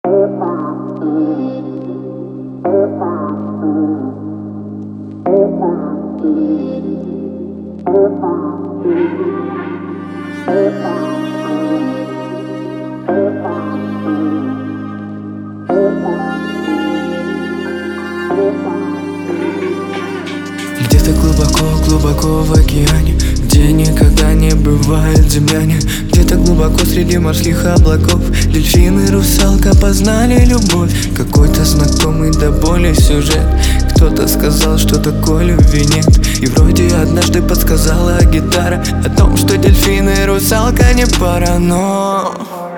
Где-то глубоко в океане, где никогда не бывает земляне. Где-то глубоко среди морских облаков дельфины, русалка познали любовь. Какой-то знакомый до боли сюжет. Кто-то сказал, что такой любви нет. И вроде однажды подсказала гитара о том, что дельфины и русалка не пара, но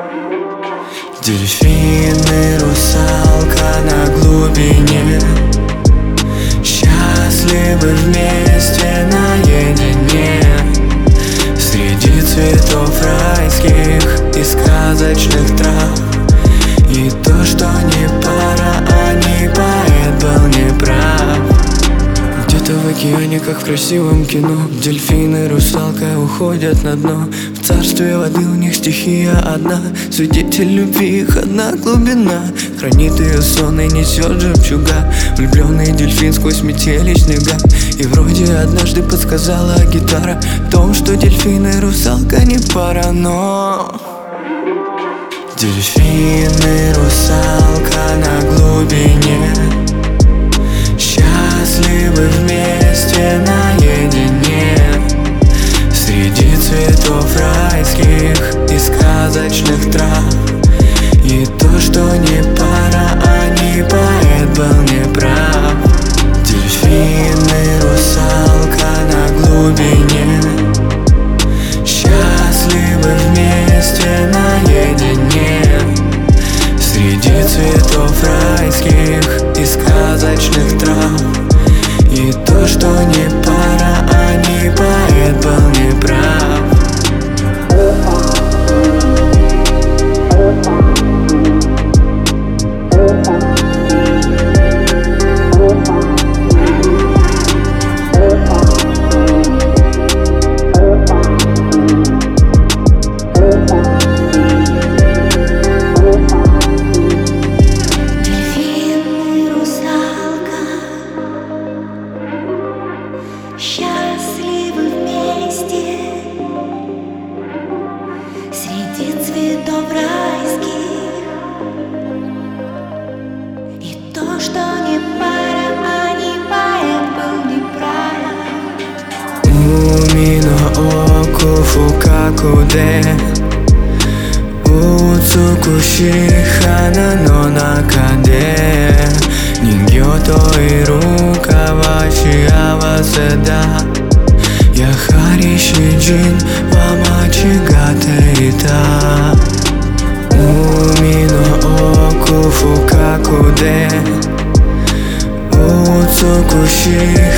дельфины, русалка на глубине, счастливы вместе наедине, среди цветов райских и сказочных трав. И то, что не пара, а не поэт был неправ. Где-то в океане, как в красивом кино, дельфины и русалка уходят на дно. В царстве воды у них стихия одна, свидетель любви их одна глубина. Хранит ее сон и несет жемчуга, влюбленный дельфин сквозь метели снега. И вроде однажды подсказала гитара о том, что дельфины и русалка не пара, но дельфины, русалка на глубине, счастливы вместе наедине, среди цветов райских и сказочных трав. И то, что не пара, а не поэт был неправ. Дельфины, русалка на глубине, счастливы вместе наедине, среди цветов райских и сказочных трав. И то, что не пара, а не поэт был неправ. Счастливы вместе среди цветов райских. И то, что не пара, а не поэт был неправ. Уми no oku fukaku de utsukushi hana no naka de ningyo to iru ka wa shiawase da. Yahari shijin wa machigate ita. Umi no oku fukaku de utsukushi